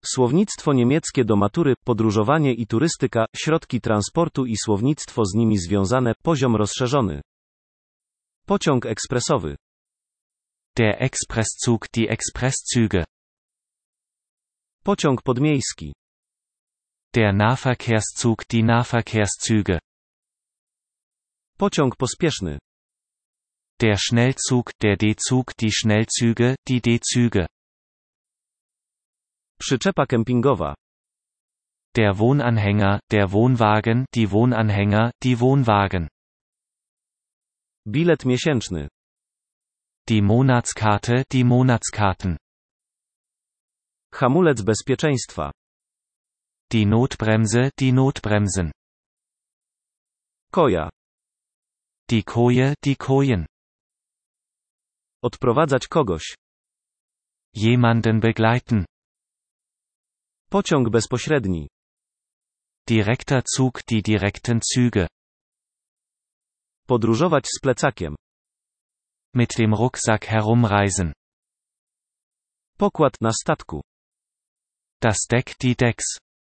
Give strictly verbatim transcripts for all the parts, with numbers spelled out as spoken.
Słownictwo niemieckie do matury, podróżowanie i turystyka, środki transportu i słownictwo z nimi związane, poziom rozszerzony. Pociąg ekspresowy. Der Expresszug, die Expresszüge. Pociąg podmiejski. Der Nahverkehrszug, die Nahverkehrszüge. Pociąg pospieszny. Der Schnellzug, der D-Zug, die Schnellzüge, die D-Züge. Przyczepa kempingowa. Der Wohnanhänger, der Wohnwagen, die Wohnanhänger, die Wohnwagen. Bilet miesięczny. Die Monatskarte, die Monatskarten. Hamulec bezpieczeństwa. Die Notbremse, die Notbremsen. Koja. Die Koje, die Kojen. Odprowadzać kogoś. Jemanden begleiten. Pociąg bezpośredni. Direkter Zug, die direkten Züge. Podróżować z plecakiem. Mit dem Rucksack herumreisen. Pokład na statku. Das Deck, die Decks.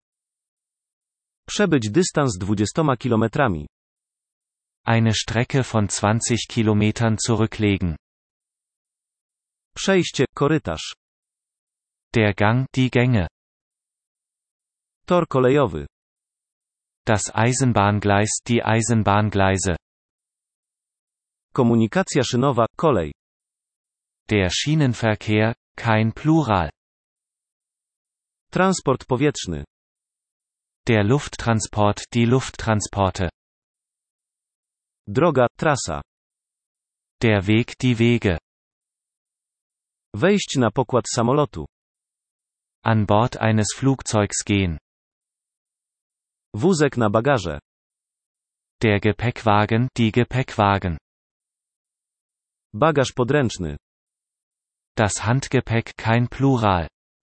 Przebyć dystans dwudziestoma kilometrami. Eine Strecke von zwanzig Kilometern zurücklegen. Przejście, korytarz. Der Gang, die Gänge. Tor kolejowy. Das Eisenbahngleis, die Eisenbahngleise. Komunikacja szynowa, kolej. Der Schienenverkehr, kein Plural. Transport powietrzny. Der Lufttransport, die Lufttransporte. Droga, trasa. Der Weg, die Wege. Wejść na pokład samolotu. An Bord eines Flugzeugs gehen. Wózek na bagaże. Der Gepäckwagen, die Gepäckwagen. Bagaż podręczny. Das Handgepäck, kein Plural.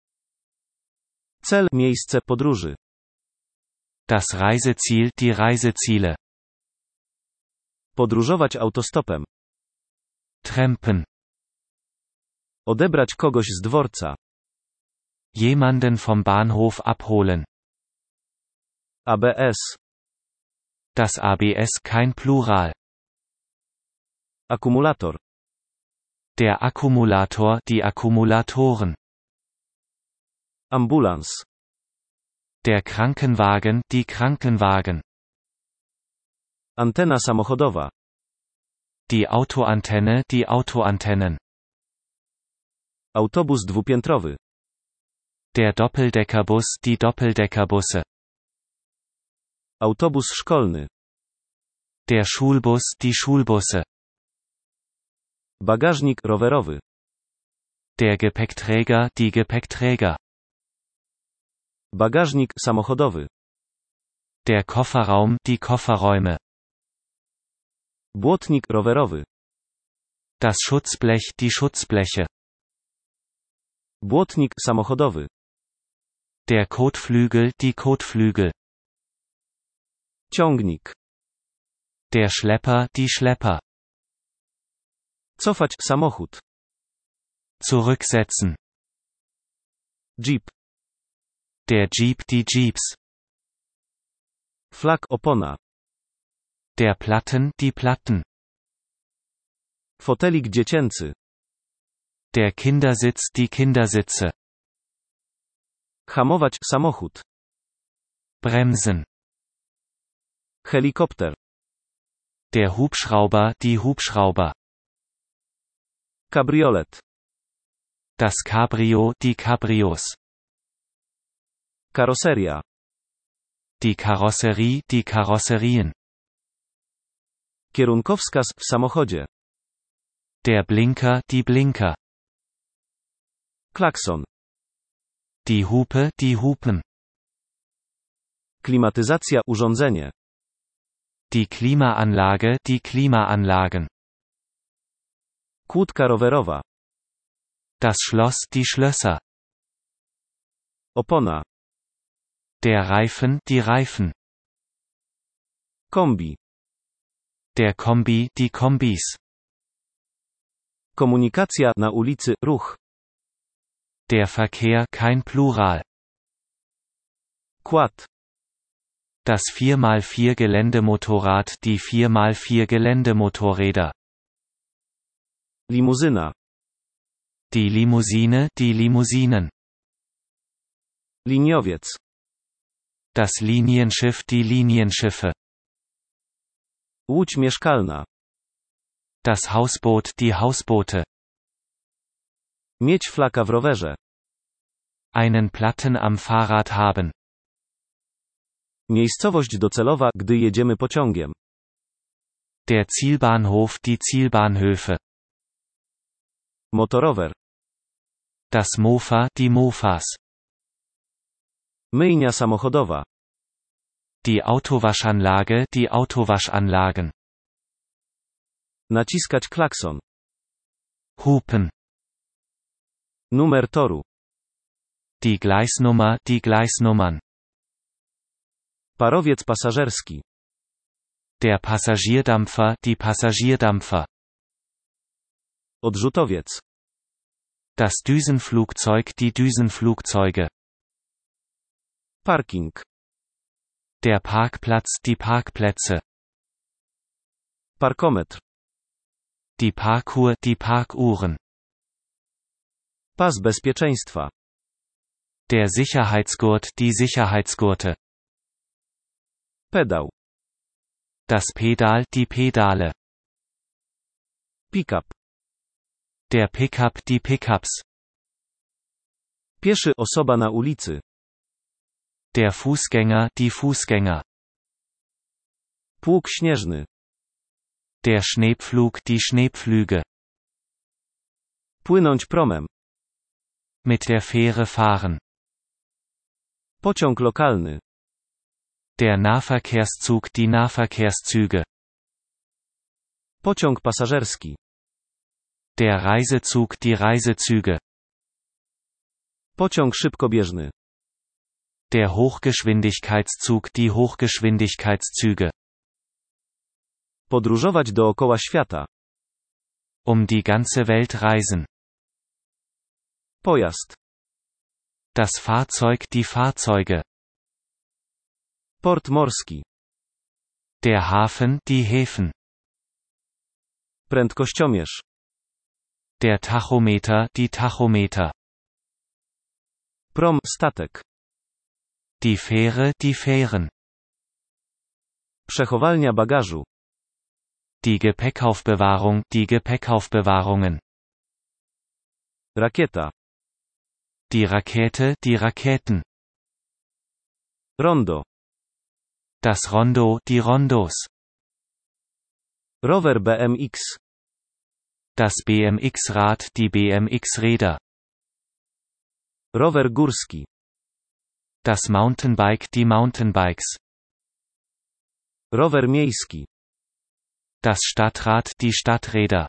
Cel, miejsce podróży. Das Reiseziel, die Reiseziele. Podróżować autostopem. Trampen. Odebrać kogoś z dworca. Jemanden vom Bahnhof abholen. A B S. Das A B S, kein Plural. Akumulator. Der Akkumulator, die Akkumulatoren. Ambulans. Der Krankenwagen, die Krankenwagen. Antena samochodowa. Die Autoantenne, die Autoantennen. Autobus dwupiętrowy. Der Doppeldeckerbus, die Doppeldeckerbusse. Autobus szkolny. Der Schulbus, die Schulbusse. Bagażnik rowerowy. Der Gepäckträger, die Gepäckträger. Bagażnik samochodowy. Der Kofferraum, die Kofferräume. Błotnik rowerowy. Das Schutzblech, die Schutzbleche. Błotnik samochodowy. Der Kotflügel, die Kotflügel. Ciągnik. Der Schlepper, die Schlepper. Cofać samochód. Zurücksetzen. Jeep. Der Jeep, die Jeeps. Flak opona. Der Platten, die Platten. Fotelik dziecięcy. Der Kindersitz, die Kindersitze. Hamować samochód. Bremsen. Helikopter. Der Hubschrauber, die Hubschrauber. Kabriolet. Das Cabrio, die Cabrios. Karoseria. Die Karosserie, die Karosserien. Kierunkowskaz w samochodzie. Der Blinker, die Blinker. Klakson. Die Hupe, die Hupen. Klimatyzacja, urządzenie. Die Klimaanlage, die Klimaanlagen. Kłódka rowerowa. Das Schloss, die Schlösser. Opona. Der Reifen, die Reifen. Kombi. Der Kombi, die Kombis. Komunikacja na ulicy, ruch. Der Verkehr, kein Plural. Quad. Das vier mal vier Geländemotorrad, die vier mal vier Geländemotorräder. Limuzyna. Die Limousine, die Limousinen. Liniowiec. Das Linienschiff, die Linienschiffe. Łódź mieszkalna. Das Hausboot, die Hausboote. Mieć flaka w rowerze. Einen Platten am Fahrrad haben. Miejscowość docelowa, gdy jedziemy pociągiem. Der Zielbahnhof, die Zielbahnhöfe. Motorower. Das Mofa, die Mofas. Myjnia samochodowa. Die Autowaschanlage, die Autowaschanlagen. Naciskać klakson. Hupen. Numer toru. Die Gleisnummer, die Gleisnummern. Parowiec pasażerski. Der Passagierdampfer, die Passagierdampfer. Odrzutowiec. Das Düsenflugzeug, die Düsenflugzeuge. Parking. Der Parkplatz, die Parkplätze. Parkometr. Die Parkuhr, die Parkuhren. Pas bezpieczeństwa. Der Sicherheitsgurt, die Sicherheitsgurte. Pedał. Das Pedal, die Pedale. Pickup. Der Pickup, die Pickups. Pieszy, osoba na ulicy. Der Fußgänger, die Fußgänger. Pług śnieżny. Der Schneepflug, die Schneepflüge. Płynąć promem. Mit der Fähre fahren. Pociąg lokalny. Der Nahverkehrszug, die Nahverkehrszüge. Pociąg pasażerski. Der Reisezug, die Reisezüge. Pociąg szybkobieżny. Der Hochgeschwindigkeitszug, die Hochgeschwindigkeitszüge. Podróżować dookoła świata. Um die ganze Welt reisen. Pojazd. Das Fahrzeug, die Fahrzeuge. Port morski. Der Hafen, die Häfen. Prędkościomierz. Der Tachometer, die Tachometer. Prom, statek. Die Fähre, die Fähren. Przechowalnia bagażu. Die Gepäckaufbewahrung, die Gepäckaufbewahrungen. Rakieta. Die Rakete, die Raketen. Rondo. Das Rondo, die Rondos. Rower B M X. Das B M X-Rad, die B M X-Räder. Rower górski. Das Mountainbike, die Mountainbikes. Rower miejski. Das Stadtrad, die Stadträder.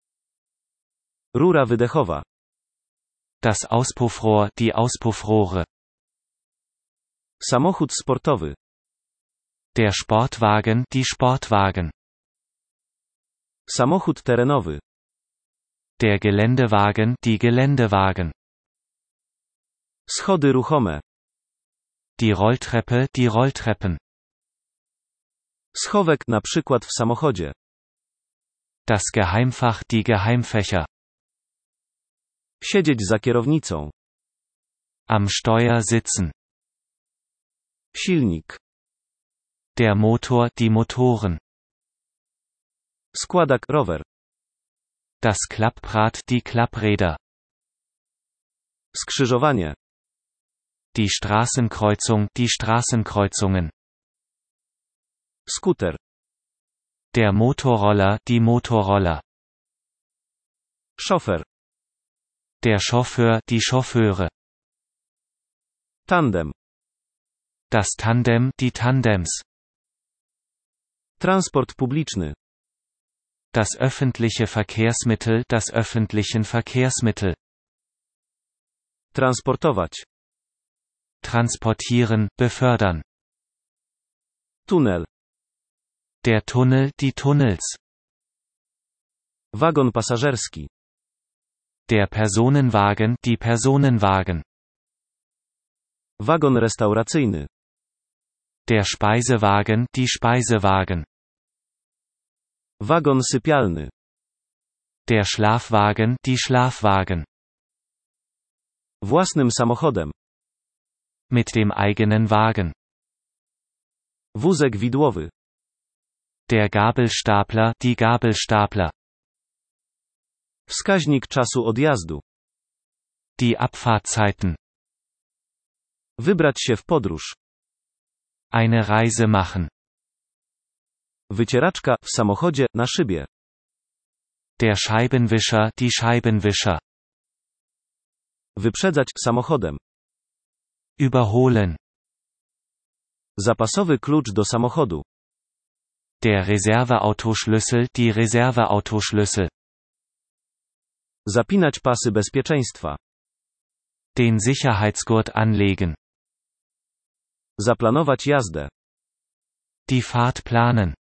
Rura wydechowa. Das Auspuffrohr, die Auspuffrohre. Samochód sportowy. Der Sportwagen, die Sportwagen. Samochód terenowy. Der Geländewagen, die Geländewagen. Schody ruchome. Die Rolltreppe, die Rolltreppen. Schowek, na przykład w samochodzie. Das Geheimfach, die Geheimfächer. Siedzieć za kierownicą. Am Steuer sitzen. Silnik. Der Motor, die Motoren. Składak, rower. Das Klapprad, die Klappräder. Skrzyżowanie. Die Straßenkreuzung, die Straßenkreuzungen. Skuter. Der Motorroller, die Motorroller. Szofer. Der Chauffeur, die Chauffeure. Tandem. Das Tandem, die Tandems. Transport publiczny. Das öffentliche Verkehrsmittel, das öffentlichen Verkehrsmittel. Transportować. Transportieren, befördern. Tunel. Der Tunnel, die Tunnels. Wagon pasażerski. Der Personenwagen, die Personenwagen. Wagon restauracyjny. Der Speisewagen, die Speisewagen. Wagon sypialny. Der Schlafwagen, die Schlafwagen. Własnym samochodem. Mit dem eigenen Wagen. Wózek widłowy. Der Gabelstapler, die Gabelstapler. Wskaźnik czasu odjazdu. Die Abfahrtzeiten. Wybrać się w podróż. Eine Reise machen. Wycieraczka, w samochodzie, na szybie. Der Scheibenwischer, die Scheibenwischer. Wyprzedzać, samochodem. Überholen. Zapasowy klucz do samochodu. Der Reserveautoschlüssel, die Reserveautoschlüssel. Zapinać pasy bezpieczeństwa. Den Sicherheitsgurt anlegen. Zaplanować jazdę. Die Fahrt planen.